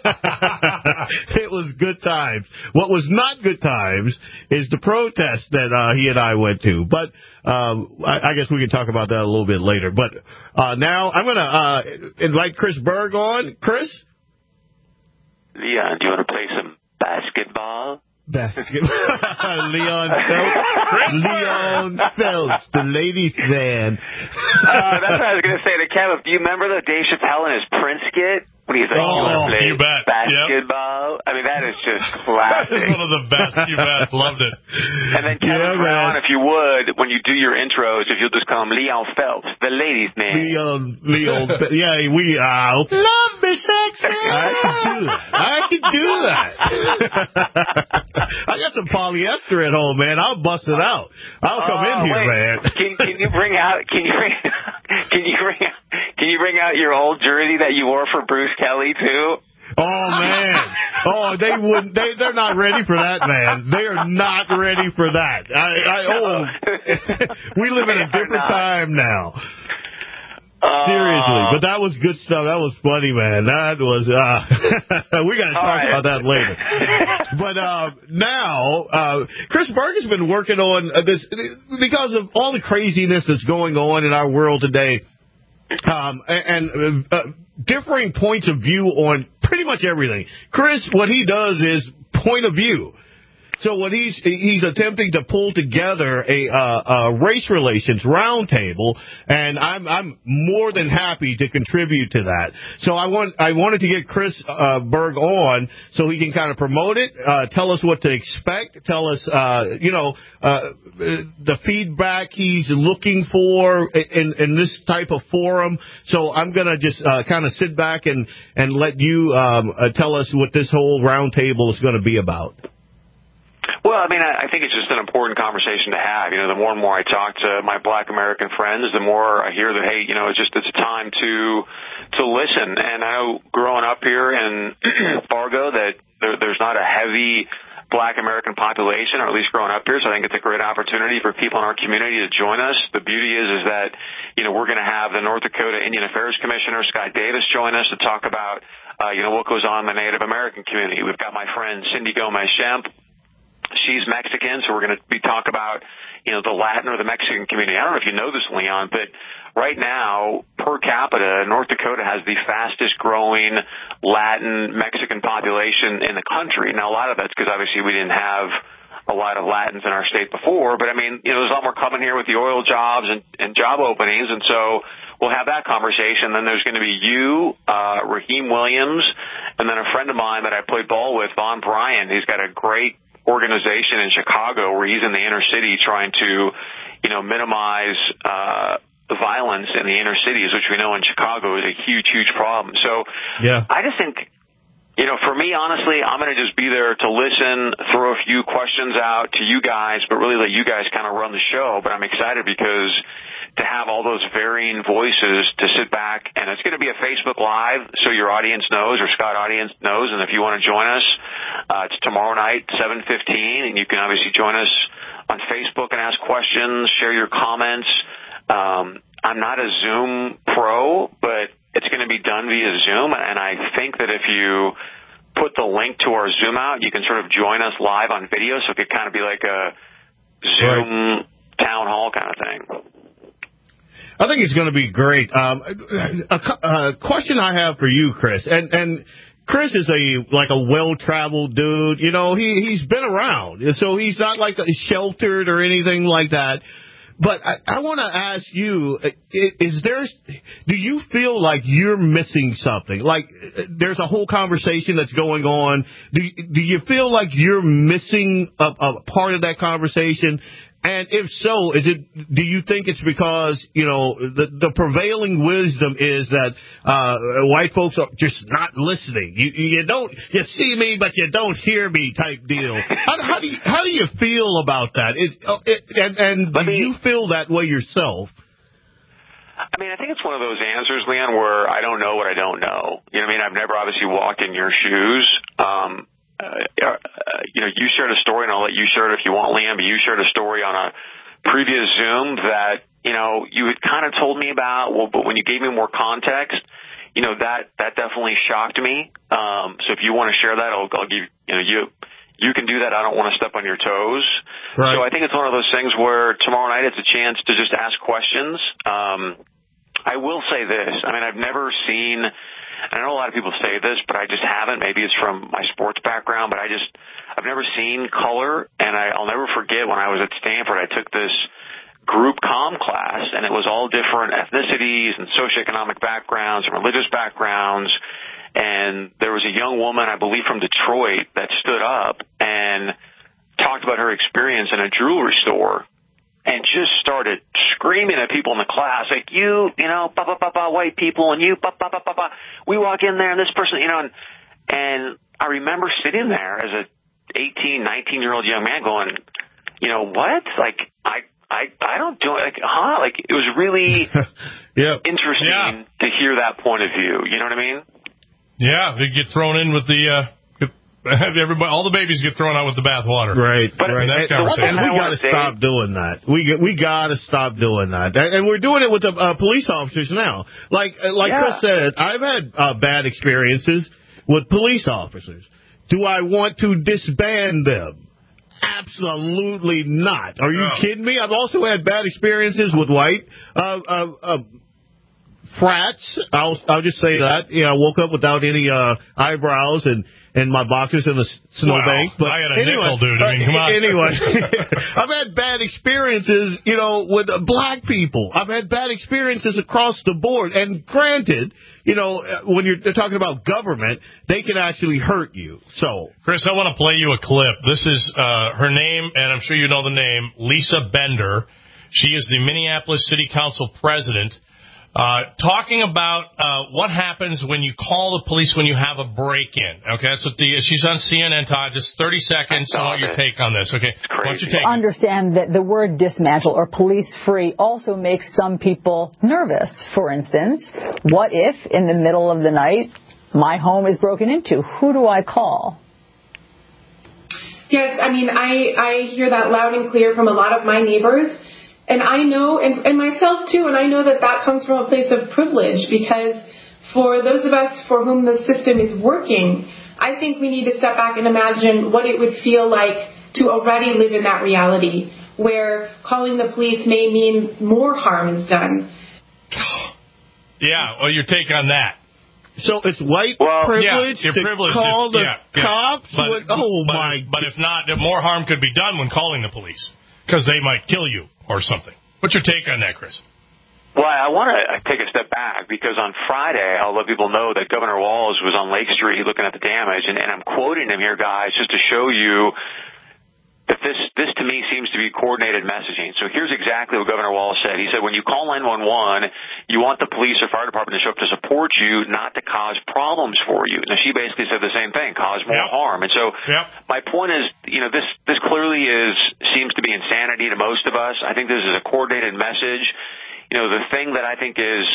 C: It was good times. What was not good times is the protest that uh, he and I went to. But um, I, I guess we can talk about that a little bit later. But uh, now I'm going to uh, invite Chris Berg on. Chris?
S: Leon, do you want to play some basketball?
C: Basketball. Leon Phelps. Leon Phelps, the ladies' man.
S: uh, that's what I was going to say to Kevin. Do you remember the Dave Chappelle and his Prince skit? When he's like,
B: oh,
S: you want to play
B: you bet.
S: basketball? Yep. I mean, that is just classic.
B: That is one of the best. You bet. Loved it.
S: And then Kevin yeah, Brown, if you would, when you do your intros, if you'll just call him Leon Phelps, the ladies' man.
C: Leon, Leon, yeah, we, uh, love me sexy. I can do that. I can do that. I got some polyester at home, man. I'll bust it out. I'll come
S: oh,
C: in here,
S: wait.
C: man.
S: Can, can you bring out, can you bring, can you bring out, can you bring out your old jersey that you wore for Bruce Kelly, too?
C: Oh, man. Oh, they wouldn't, they, they're not ready for that, man. They are not ready for that. I, I, oh, we live in a different time now. Seriously, but that was good stuff. That was funny, man. That was, uh, we got to talk right. about that later. But, uh, now, uh, Chris Berg has been working on this because of all the craziness that's going on in our world today. Um, and, uh, differing points of view on pretty much everything. Chris, what he does is point of view. So what he's he's attempting to pull together a, uh, a race relations roundtable, and I'm I'm more than happy to contribute to that. So I want I wanted to get Chris uh, Berg on so he can kind of promote it, uh, tell us what to expect, tell us uh, you know uh, the feedback he's looking for in in this type of forum. So I'm gonna just uh, kind of sit back and and let you um, uh, tell us what this whole roundtable is going to be about.
S: Well, I mean, I think it's just an important conversation to have. You know, the more and more I talk to my Black American friends, the more I hear that, hey, you know, it's just it's time to to listen. And I know growing up here in Fargo that there, there's not a heavy Black American population, or at least growing up here. So I think it's a great opportunity for people in our community to join us. The beauty is, is that, you know, we're going to have the North Dakota Indian Affairs Commissioner, Scott Davis, join us to talk about, uh, you know, what goes on in the Native American community. We've got my friend Cindy Gomez-Shemp. She's Mexican, so we're going to be talking about, you know, the Latin or the Mexican community. I don't know if you know this, Leon, but right now, per capita, North Dakota has the fastest growing Latin Mexican population in the country. Now, a lot of that's because obviously we didn't have a lot of Latins in our state before, but I mean, you know, there's a lot more coming here with the oil jobs and, and job openings, and so we'll have that conversation. Then there's going to be you, uh, Raheem Williams, and then a friend of mine that I played ball with, Von Bryan. He's got a great organization in Chicago where he's in the inner city trying to, you know, minimize uh the violence in the inner cities, which we know in Chicago is a huge, huge problem. So yeah. I just think, you know, for me, honestly, I'm going to just be there to listen, throw a few questions out to you guys, but really let you guys kind of run the show. But I'm excited because to have all those varying voices to sit back, and it's going to be a Facebook Live, so your audience knows, or Scott audience knows, and if you want to join us, uh, it's tomorrow night, seven fifteen, and you can obviously join us on Facebook and ask questions, share your comments. Um, I'm not a Zoom pro, but it's going to be done via Zoom, and I think that if you put the link to our Zoom out, you can sort of join us live on video, so it could kind of be like a Zoom right. town hall kind of thing.
C: I think it's going to be great. Um, a, a question I have for you, Chris, and, and Chris is a like a well-traveled dude. You know, he he's been around, so he's not like a sheltered or anything like that. But I, I want to ask you: Is there? Do you feel like you're missing something? Like there's a whole conversation that's going on. Do do you feel like you're missing a, a part of that conversation? And if so, is it? Do you think it's because, you know, the, the prevailing wisdom is that uh, white folks are just not listening? You, you don't, you see me, but you don't hear me type deal. How, how do you how do you feel about that? Is, it, and and do me, you feel that way yourself?
S: I mean, I think it's one of those answers, Leon, where I don't know what I don't know. You know what I mean? I've never obviously walked in your shoes. Um, Uh, uh, you know, you shared a story, and I'll let you share it if you want, Liam, but you shared a story on a previous Zoom that, you know, you had kind of told me about, well, but when you gave me more context, you know, that, that definitely shocked me. Um, so if you want to share that, I'll, I'll give, you know, you, you can do that. I don't want to step on your toes. Right. So I think it's one of those things where tomorrow night it's a chance to just ask questions. Um, I will say this. I mean, I've never seen, I know a lot of people say this, but I just haven't. Maybe it's from my sports background, but I just, I've never seen color. And I, I'll never forget when I was at Stanford, I took this group comm class, and it was all different ethnicities and socioeconomic backgrounds and religious backgrounds. And there was a young woman, I believe from Detroit, that stood up and talked about her experience in a jewelry store and just started screaming at people in the class, like, you, you know, ba ba ba ba, white people, and you, ba ba ba ba ba. We walk in there, and this person, you know, and, and I remember sitting there as a eighteen, nineteen-year-old young man going, you know, what? Like, I, I, I don't do it. Like, huh? Like, it was really yep. interesting yeah. to hear that point of view. You know what I mean?
B: Yeah, they get thrown in with the uh, Everybody, all the babies get thrown out with the bathwater.
C: Right,
B: but,
C: right.
B: That
C: and, and we got to stop doing that. We we got to stop doing that. And we're doing it with the uh, police officers now. Like like
L: yeah.
C: Chris said, I've had uh, bad experiences with police officers. Do I want to disband them? Absolutely not. Are you
B: no.
C: kidding me? I've also had bad experiences with white uh, uh, uh, frats. I'll I'll just say that. You know, I woke up without any uh, eyebrows and, and my boxers in the snowbank.
B: Wow.
C: But
B: I had a
C: anyway,
B: nickel, dude. I mean, come on.
C: Anyway, I've had bad experiences, you know, with uh, black people. I've had bad experiences across the board. And granted, you know, when you're talking about government, they can actually hurt you. So,
B: Chris, I want to play you a clip. This is uh, her name, and I'm sure you know the name, Lisa Bender. She is the Minneapolis City Council president. Uh, talking about uh, what happens when you call the police when you have a break-in. Okay, that's what the she's on C N N, Todd. Just thirty seconds. I want your take on this. Okay, what's your take?
T: Understand that the word dismantle or police-free also makes some people nervous. For instance, what if in the middle of the night my home is broken into? Who do I call?
U: Yes, I mean, I, I hear that loud and clear from a lot of my neighbors. And I know, and, and myself too, and I know that that comes from a place of privilege, because for those of us for whom the system is working, I think we need to step back and imagine what it would feel like to already live in that reality, where calling the police may mean more harm is done.
B: Yeah, well, your take on that.
C: So it's white
B: well,
C: privilege
B: yeah,
C: to
B: privilege
C: call
B: if,
C: the
B: yeah, yeah.
C: cops?
B: But,
C: with, oh,
B: but,
C: my...
B: But if not, more harm could be done when calling the police, because they might kill you or something. What's your take on that, Chris?
S: Well, I want to take a step back, because on Friday, I'll let people know that Governor Walz was on Lake Street looking at the damage, and, and I'm quoting him here, guys, just to show you that this, this to me seems to be coordinated messaging. So here's exactly what Governor Walz said. He said, when you call nine one one, you want the police or fire department to show up to support you, not to cause problems for you. Now, she basically said the same thing, cause more
B: yep.
S: harm. And so
B: yep.
S: my point is, you know, this, this clearly is, seems to be insanity to most of us. I think this is a coordinated message. You know, the thing that I think is,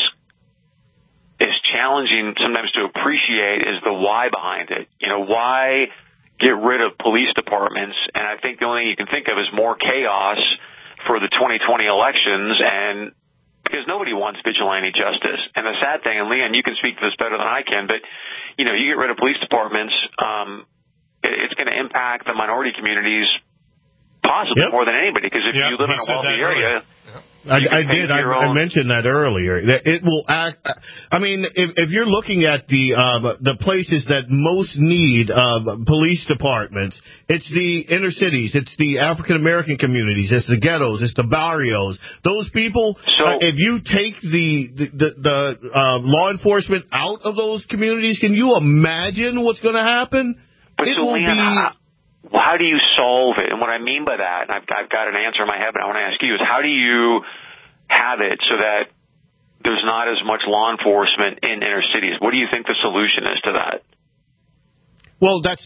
S: is challenging sometimes to appreciate is the why behind it. You know, why get rid of police departments? And I think the only thing you can think of is more chaos for the twenty twenty elections, and because nobody wants vigilante justice. And the sad thing, and Leon, you can speak to this better than I can, but, you know, you get rid of police departments, um, it, it's going to impact the minority communities possibly
C: yep.
S: more than anybody, because if
C: yep,
S: you live in a wealthy area... Yep.
C: I, I did. I, I mentioned that earlier. That it will act. I mean, if, if you're looking at the uh, the places that most need uh, police departments, it's the inner cities, it's the African American communities, it's the ghettos, it's the barrios. Those people. So, uh, if you take the the, the, the uh, law enforcement out of those communities, can you imagine what's going to happen?
S: But
C: it
S: so,
C: will
S: Leon,
C: be.
S: How, well, how do you solve it? And what I mean by that, and I've, I've got an answer in my head, but I want to ask you, is how do you have it so that there's not as much law enforcement in inner cities? What do you think the solution is to that?
C: Well, that's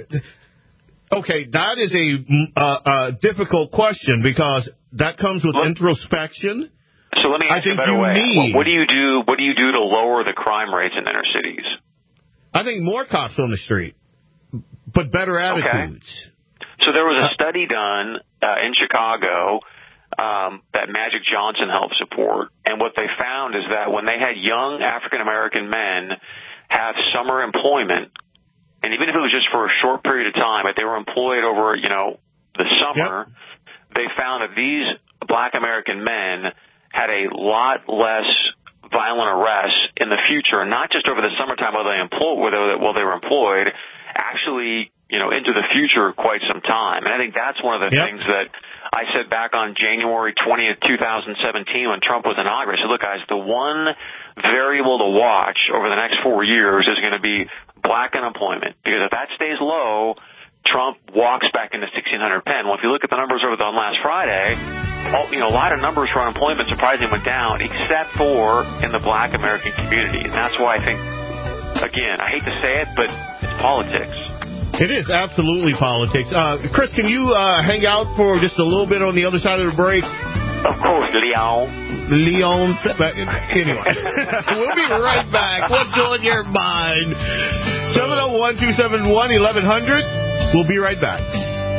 C: okay. That is a, uh, a difficult question, because that comes with Look, introspection.
S: So let me ask
C: I think
S: you a better
C: you
S: way.
C: Need,
S: what, what do you do? What do you do to lower the crime rates in inner cities?
C: I think more cops on the street, but better attitudes.
S: Okay. So there was a study done uh, in Chicago um, that Magic Johnson helped support, and what they found is that when they had young African American men have summer employment, and even if it was just for a short period of time, but they were employed over, you know, the summer, yep. they found that these Black American men had a lot less violent arrests in the future, not just over the summertime while they employed, while they were employed, actually, you know, into the future quite some time. And I think that's one of the yep. things that I said back on January twentieth, twenty seventeen, when Trump was inaugurated. I said, look, guys, the one variable to watch over the next four years is going to be Black unemployment, because if that stays low, Trump walks back into sixteen hundred Penn. Well, if you look at the numbers over the last Friday, all, you know, a lot of numbers for unemployment surprisingly went down, except for in the Black American community. And that's why I think, again, I hate to say it, but it's politics.
C: It is absolutely politics. Uh, Chris, can you uh, hang out for just a little bit on the other side of the break?
S: Of course, Leon.
C: Leon. Anyway, we'll be right back. What's on your mind? seven oh one, two seven one, eleven hundred. We'll be right back.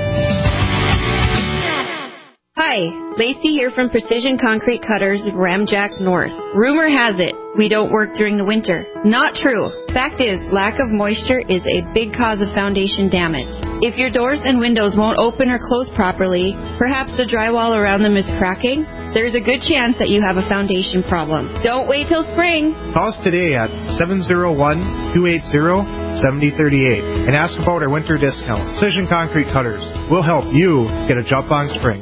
A: Hi, Lacey here from Precision Concrete Cutters of Ramjack North. Rumor has it we don't work during the winter. Not true. Fact is, lack of moisture is a big cause of foundation damage. If your doors and windows won't open or close properly, perhaps the drywall around them is cracking, there's a good chance that you have a foundation problem. Don't wait till spring.
V: Call us today at seven oh one, two eight zero, seven oh three eight and ask about our winter discount. Precision Concrete Cutters will help you get a jump on spring.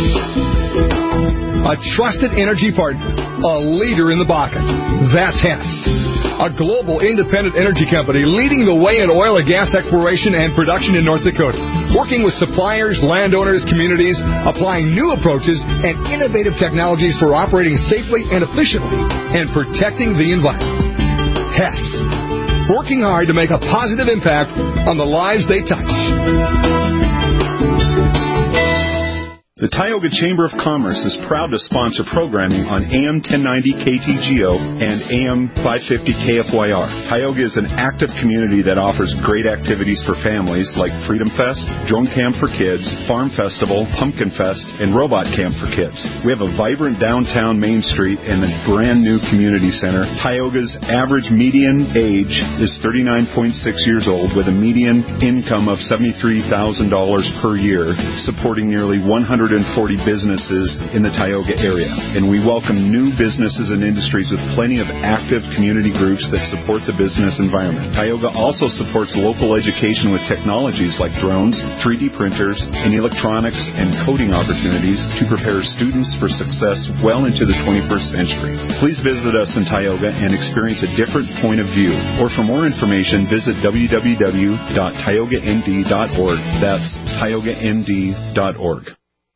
H: A trusted energy partner, a leader in the Bakken. That's Hess, a global independent energy company leading the way in oil and gas exploration and production in North Dakota, working with suppliers, landowners, communities, applying new approaches and innovative technologies for operating safely and efficiently and protecting the environment. Hess, working hard to make a positive impact on the lives they touch.
W: The Tioga Chamber of Commerce is proud to sponsor programming on A M ten ninety K T G O and A M five fifty K F Y R. Tioga is an active community that offers great activities for families like Freedom Fest, Drone Camp for Kids, Farm Festival, Pumpkin Fest, and Robot Camp for Kids. We have a vibrant downtown Main Street and a brand new community center. Tioga's average median age is thirty-nine point six years old with a median income of seventy-three thousand dollars per year, supporting nearly one hundred forty businesses in the Tioga area. And we welcome new businesses and industries with plenty of active community groups that support the business environment. Tioga also supports local education with technologies like drones, three D printers, and electronics and coding opportunities to prepare students for success well into the twenty-first century. Please visit us in Tioga and experience a different point of view. Or for more information, visit w w w dot tioga n d dot org. That's tioga n d dot org.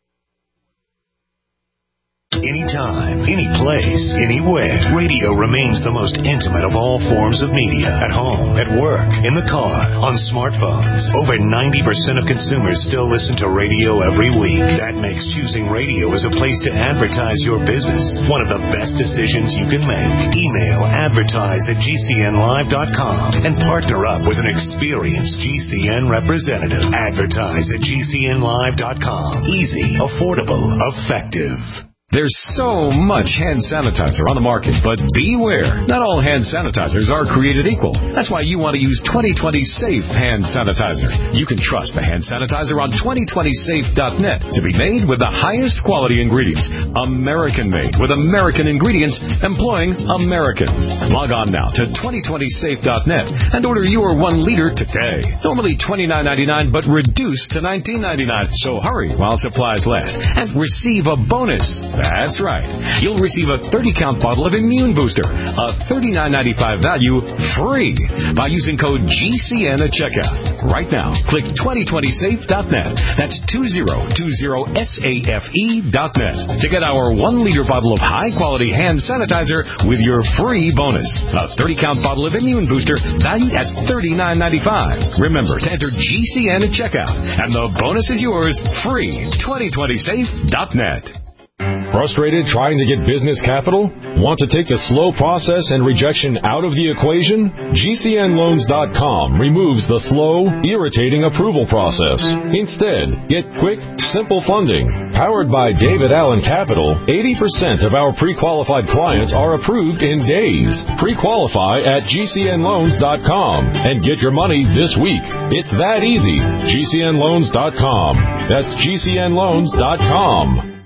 X: Anytime, any place, anywhere. Radio remains the most intimate of all forms of media. At home, at work, in the car, on smartphones. Over ninety percent of consumers still listen to radio every week. That makes choosing radio as a place to advertise your business one of the best decisions you can make. Email advertise at g c n live dot com and partner up with an experienced G C N representative. Advertise at g c n live dot com. Easy, affordable, effective.
Y: There's so much hand sanitizer on the market, but beware. Not all hand sanitizers are created equal. That's why you want to use twenty twenty Safe Hand Sanitizer. You can trust the hand sanitizer on twenty twenty safe dot net to be made with the highest quality ingredients. American-made with American ingredients employing Americans. Log on now to twenty twenty safe dot net and order your one liter today. Normally twenty-nine ninety-nine, but reduced to nineteen ninety-nine. So hurry while supplies last and receive a bonus. That's right. You'll receive a thirty count bottle of Immune Booster, a thirty-nine ninety-five value, free by using code G C N at checkout. Right now, click twenty twenty safe dot net. That's twenty twenty safe dot net to get our one liter bottle of high-quality hand sanitizer with your free bonus. A thirty count bottle of Immune Booster valued at thirty-nine ninety-five. Remember to enter G C N at checkout, and the bonus is yours free. twenty twenty safe dot net.
Z: Frustrated trying to get business capital? Want to take the slow process and rejection out of the equation? G C N loans dot com removes the slow, irritating approval process. Instead, get quick, simple funding. Powered by David Allen Capital, eighty percent of our pre-qualified clients are approved in days. Pre-qualify at G C N loans dot com and get your money this week. It's that easy. G C N loans dot com. That's G C N loans dot com.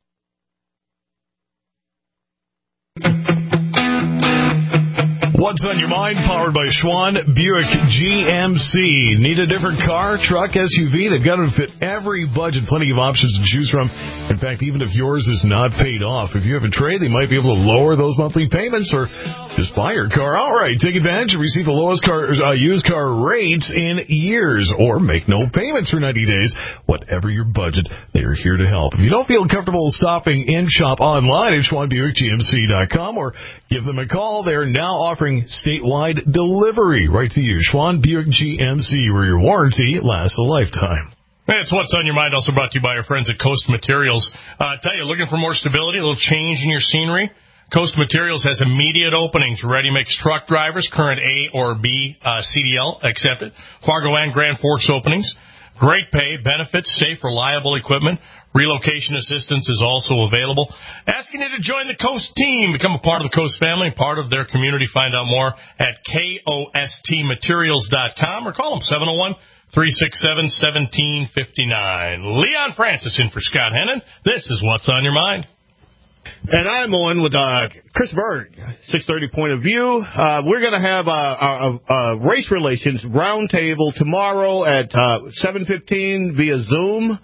J: What's on your mind? Powered by Schwann Buick G M C. Need a different car, truck, S U V? They've got to fit every budget. Plenty of options to choose from. In fact, even if yours is not paid off, if you have a trade, they might be able to lower those monthly payments or just buy your car. All right, take advantage and receive the lowest car uh, used car rates in years, or make no payments for ninety days. Whatever your budget, they are here to help. If you don't feel comfortable stopping in, shop online at Schwann Buick G M C dot com or give them a call. They're now offering statewide delivery right to you. Schwann Buick G M C, where your warranty lasts a lifetime.
B: It's What's on Your Mind, also brought to you by our friends at Coast Materials. Uh, I tell you, looking for more stability, a little change in your scenery? Coast Materials has immediate openings for ready-mix truck drivers, current A or B uh, C D L accepted. Fargo and Grand Forks openings. Great pay, benefits, safe, reliable equipment. Relocation assistance is also available. Asking you to join the Coast team, become a part of the Coast family, part of their community. Find out more at cost materials dot com or call them seven oh one, three six seven, one seven five nine. Leon Francis in for Scott Hennon. This is What's on Your Mind.
C: And I'm on with uh, Chris Berg, six thirty Point of View. Uh, we're going to have a, a, a race relations roundtable tomorrow at uh, seven fifteen via Zoom.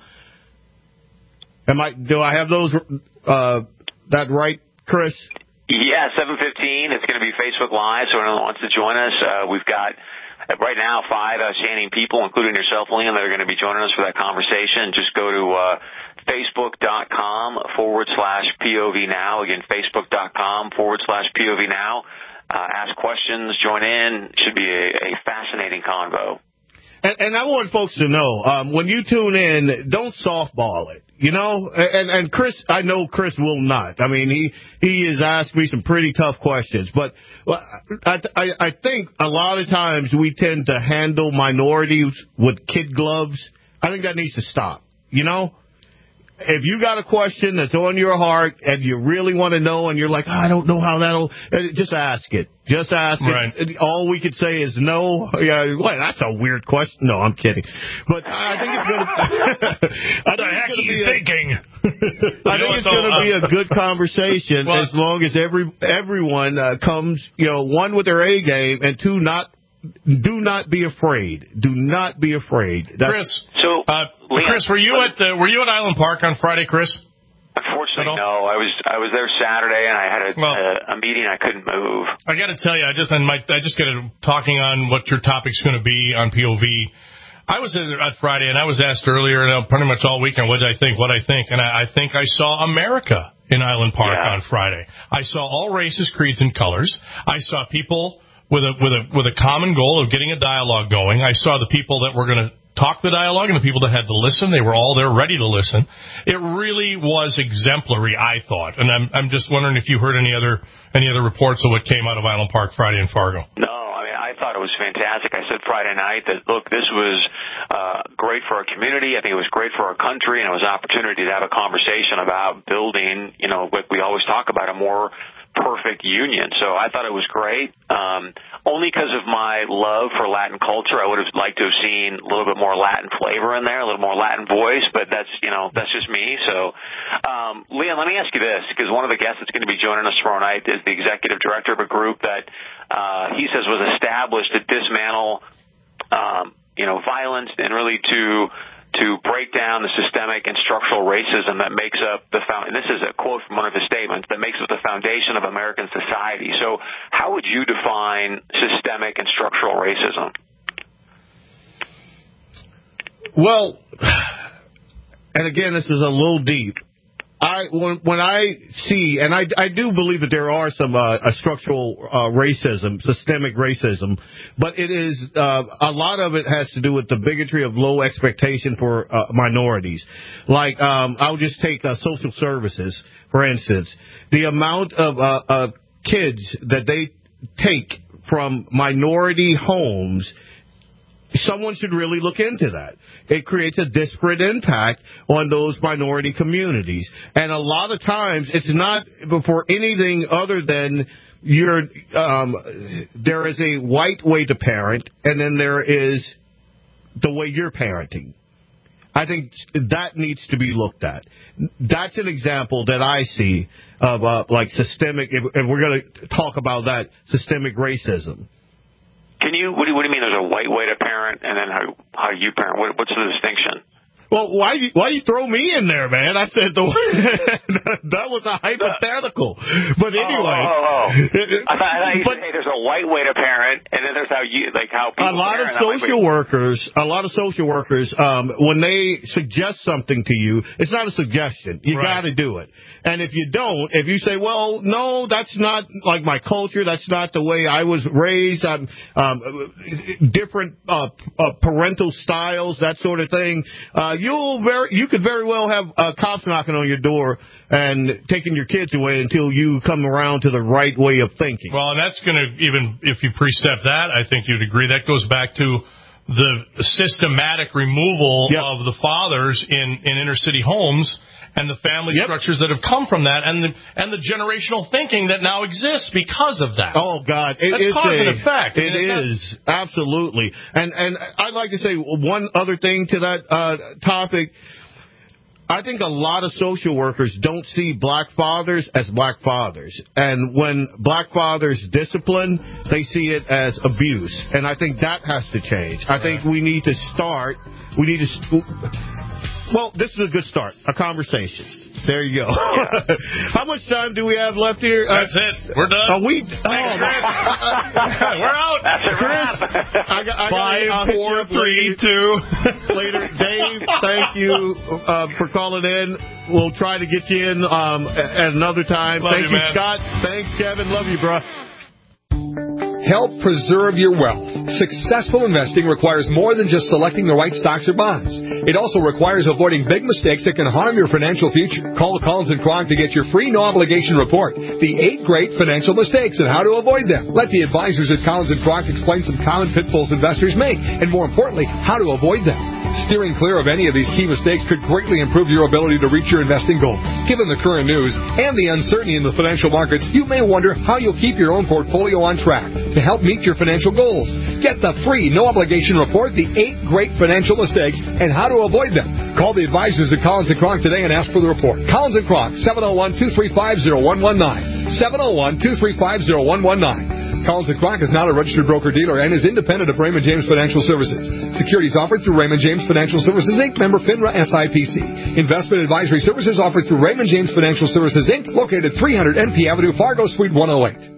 C: Am I? Do I have those uh, that right, Chris?
S: Yeah, seven fifteen. It's going to be Facebook Live, so anyone wants to join us, uh, we've got right now five outstanding people, including yourself, Liam, that are going to be joining us for that conversation. Just go to uh, Facebook.com forward slash POV now. Again, Facebook.com forward slash POV now. Uh, ask questions, join in. Should be a, a fascinating convo.
C: And, and I want folks to know, um, when you tune in, don't softball it. You know, and, and Chris, I know Chris will not. I mean, he, he has asked me some pretty tough questions, but I, I, I think a lot of times we tend to handle minorities with kid gloves. I think that needs to stop. You know, if you got a question that's on your heart and you really want to know and you're like, oh, I don't know how that'll, just ask it. Just ask
B: right.
C: it. All we could say is no. Yeah, well, that's a weird question. No, I'm kidding. But I think it's going to.
D: What the heck are you thinking?
C: I think it's going to be a good conversation well, as long as every everyone uh, comes, you know, one with their A game and two not. Do not be afraid. Do not be afraid. That's,
B: Chris, so uh, Chris, were you at the, were you at Island Park on Friday, Chris?
S: Unfortunately, no. I was I was there Saturday, and I had a, well, a, a meeting. I couldn't move.
B: I got to tell you, I just I, might, I just got to talking on what your topic's going to be on P O V. I was at, at Friday, and I was asked earlier, and pretty much all weekend, what did I think? What I think, and I, I think I saw America in Island Park yeah. on Friday. I saw all races, creeds, and colors. I saw people with a with a with a common goal of getting a dialogue going. I saw the people that were going to talk the dialogue and the people that had to listen. They were all there ready to listen. It really was exemplary, I thought. And I'm I'm just wondering if you heard any other any other reports of what came out of Island Park Friday in Fargo.
S: No, I mean, I thought it was fantastic. I said Friday night that, look, this was uh, great for our community. I think it was great for our country, and it was an opportunity to have a conversation about building, you know, like we always talk about, a more perfect union. So I thought it was great. Um, only because of my love for Latin culture, I would have liked to have seen a little bit more Latin flavor in there, a little more Latin voice, but that's, you know, that's just me. So, um, Leon, let me ask you this, because one of the guests that's going to be joining us tomorrow night is the executive director of a group that, uh, he says was established to dismantle, um, you know, violence and really to, to break down the systemic and structural racism that makes up the found. And this is a quote from one of his statements, that makes up the foundation of American society. So how would you define systemic and structural racism?
C: Well, and again, this is a little deep. I when, when I see, and I, I do believe that there are some uh, a structural uh, racism, systemic racism, but it is uh, a lot of it has to do with the bigotry of low expectation for uh, minorities. Like um, I'll just take uh, social services, for instance, the amount of uh, uh, kids that they take from minority homes. Someone should really look into that. It creates a disparate impact on those minority communities. And a lot of times it's not for anything other than you're, um, there is a white way to parent, and then there is the way you're parenting. I think that needs to be looked at. That's an example that I see of uh, like systemic, if, if we're going to talk about that, systemic racism.
S: Can you, what do you, what do you mean there's a white way to parent and then how, how you parent? What, what's the distinction?
C: Well, why why you throw me in there, man? I said the that was a hypothetical. But anyway,
S: oh, oh, oh. I thought, I thought you but, said, hey, there's a white way to parent, and then there's how you like how people.
C: A lot
S: parent,
C: of social workers, a lot of social workers, um, when they suggest something to you, it's not a suggestion. You
B: right.
C: got to do it. And if you don't, if you say, well, no, that's not like my culture, that's not the way I was raised, I'm um, different uh, uh, parental styles, that sort of thing. Uh, you'll very, you could very well have uh, cops knocking on your door and taking your kids away until you come around to the right way of thinking.
B: Well, and that's going to, even if you pre-step that, I think you'd agree, that goes back to the systematic removal yep. of the fathers in, in inner-city homes and the family yep. structures that have come from that, and the and the generational thinking that now exists because of that.
C: Oh God, it
B: That's
C: is
B: cause
C: a,
B: and effect.
C: It is not... absolutely. And and I'd like to say one other thing to that uh, topic. I think a lot of social workers don't see black fathers as black fathers. And when black fathers discipline, they see it as abuse. And I think that has to change. I think we need to start, we need to, well, this is a good start, a conversation. There you go. Yeah. How much time do we have left here?
B: That's uh, it. We're done.
C: A week. Oh,
B: Chris. We're out.
N: That's a wrap.
C: I got, I
B: Five,
C: got,
B: four, three, two.
C: Later. Dave, thank you uh, for calling in. We'll try to get you in um, at another time.
B: Love
C: thank
B: you,
C: you,
B: man.
C: Scott. Thanks, Kevin. Love you, bro.
H: Help preserve your wealth. Successful investing requires more than just selecting the right stocks or bonds. It also requires avoiding big mistakes that can harm your financial future. Call Collins and Kronk to get your free no-obligation report, The Eight Great Financial Mistakes and How to Avoid Them. Let the advisors at Collins and Kronk explain some common pitfalls investors make, and more importantly, how to avoid them. Steering clear of any of these key mistakes could greatly improve your ability to reach your investing goals. Given the current news and the uncertainty in the financial markets, you may wonder how you'll keep your own portfolio on track to help meet your financial goals. Get the free, no-obligation report, The Eight Great Financial Mistakes and How to Avoid Them. Call the advisors at Collins and Kronk today and ask for the report. Collins and Kronk, seven oh one, two three five, oh one one nine. seven oh one, two three five, oh one one nine. Collins and Kronk is not a registered broker-dealer and is independent of Raymond James Financial Services. Securities offered through Raymond James Financial Services, Incorporated, member FINRA S I P C. Investment advisory services offered through Raymond James Financial Services, Incorporated, located three hundred N P Avenue, Fargo, Suite one oh eight.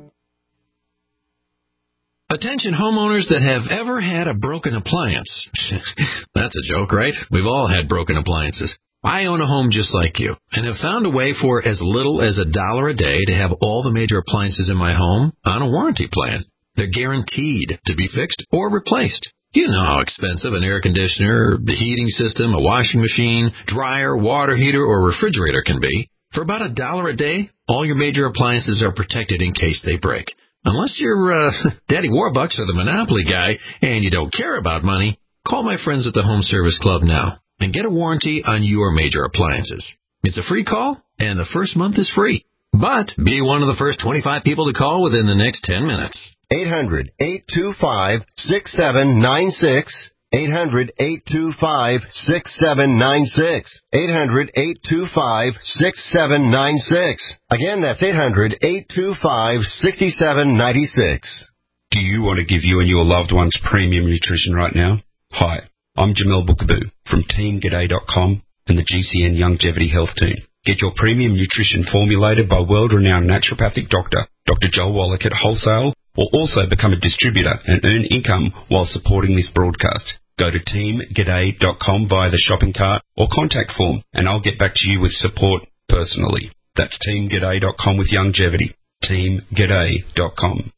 E: Attention homeowners that have ever had a broken appliance. That's a joke, right? We've all had broken appliances. I own a home just like you and have found a way for as little as a dollar a day to have all the major appliances in my home on a warranty plan. They're guaranteed to be fixed or replaced. You know how expensive an air conditioner, the heating system, a washing machine, dryer, water heater, or refrigerator can be. For about a dollar a day, all your major appliances are protected in case they break. Unless you're uh, Daddy Warbucks or the Monopoly guy and you don't care about money, call my friends at the Home Service Club now and get a warranty on your major appliances. It's a free call, and the first month is free. But be one of the first twenty-five people to call within the next ten minutes.
F: eight hundred, eight two five, six seven nine six. eight hundred, eight two five, six seven nine six. eight hundred, eight two five, six seven nine six. Again, that's eight hundred, eight two five, six seven nine six.
G: Do you want to give you and your loved ones premium nutrition right now? Hi, I'm Jamel Bookaboo from Team G'day dot com and the G C N Longevity Health Team. Get your premium nutrition formulated by world-renowned naturopathic doctor, Doctor Joel Wallach at Wholesale, or also become a distributor and earn income while supporting this broadcast. Go to Team G'day dot com via the shopping cart or contact form, and I'll get back to you with support personally. That's Team G'day dot com with longevity. Team G'day dot com.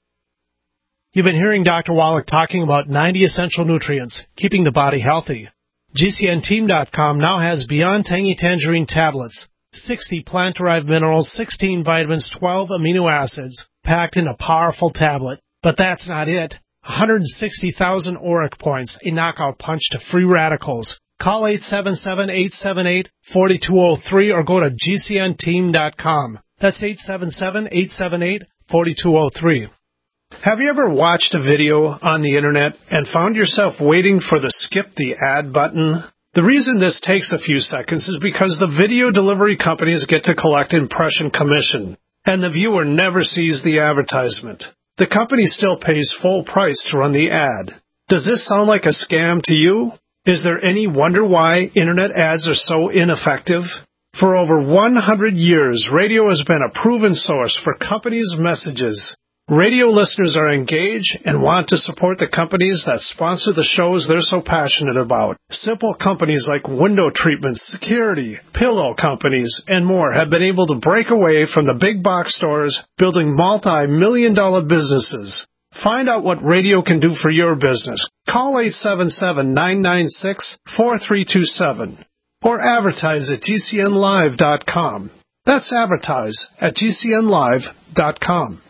I: You've been hearing Doctor Wallach talking about ninety essential nutrients, keeping the body healthy. G C N Team dot com now has Beyond Tangy Tangerine tablets, sixty plant-derived minerals, sixteen vitamins, twelve amino acids, packed in a powerful tablet. But that's not it. one hundred sixty thousand auric points, a knockout punch to free radicals. Call eight seven seven, eight seven eight, four two zero three or go to G C N Team dot com. That's eight seven seven, eight seven eight, four two zero three. Have you ever watched a video on the internet and found yourself waiting for the skip the ad button? The reason this takes a few seconds is because the video delivery companies get to collect impression commission, and the viewer never sees the advertisement. The company still pays full price to run the ad. Does this sound like a scam to you? Is there any wonder why internet ads are so ineffective? For over one hundred years, radio has been a proven source for companies' messages. Radio listeners are engaged and want to support the companies that sponsor the shows they're so passionate about. Simple companies like window treatments, security, pillow companies, and more have been able to break away from the big box stores, building multi-million dollar businesses. Find out what radio can do for your business. call eight seven seven, nine nine six, four three two seven or advertise at G C N live dot com. That's advertise at G C N live dot com.